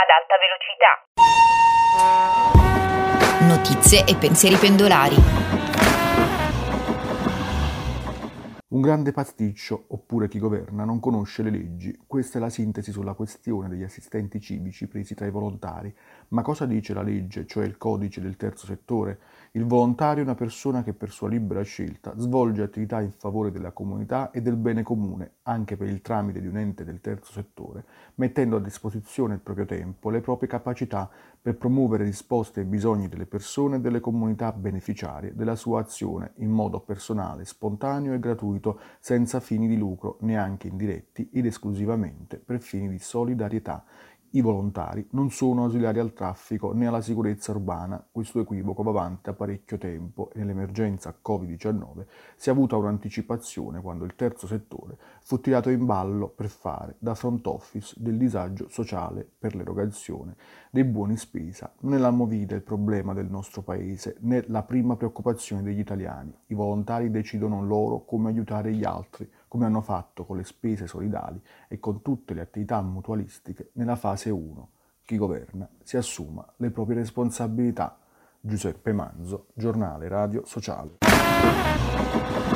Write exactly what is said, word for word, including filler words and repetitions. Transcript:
ad alta velocità. Notizie e pensieri pendolari. Un grande pasticcio, oppure chi governa non conosce le leggi. Questa è la sintesi sulla questione degli assistenti civici presi tra i volontari. Ma cosa dice la legge, cioè il codice del terzo settore? Il volontario è una persona che per sua libera scelta svolge attività in favore della comunità e del bene comune, anche per il tramite di un ente del terzo settore, mettendo a disposizione il proprio tempo, le proprie capacità per promuovere risposte ai bisogni delle persone e delle comunità beneficiarie della sua azione in modo personale, spontaneo e gratuito, senza fini di lucro, neanche indiretti, ed esclusivamente per fini di solidarietà. I volontari non sono ausiliari al traffico né alla sicurezza urbana. Questo equivoco va avanti da parecchio tempo e nell'emergenza covid diciannove si è avuta un'anticipazione quando il terzo settore fu tirato in ballo per fare da front office del disagio sociale per l'erogazione dei buoni spesa. Non è la movida il problema del nostro paese, né la prima preoccupazione degli italiani. I volontari decidono loro come aiutare gli altri, come hanno fatto con le spese solidali e con tutte le attività mutualistiche nella fase uno. Chi governa si assuma le proprie responsabilità. Giuseppe Manzo, Giornale Radio Sociale.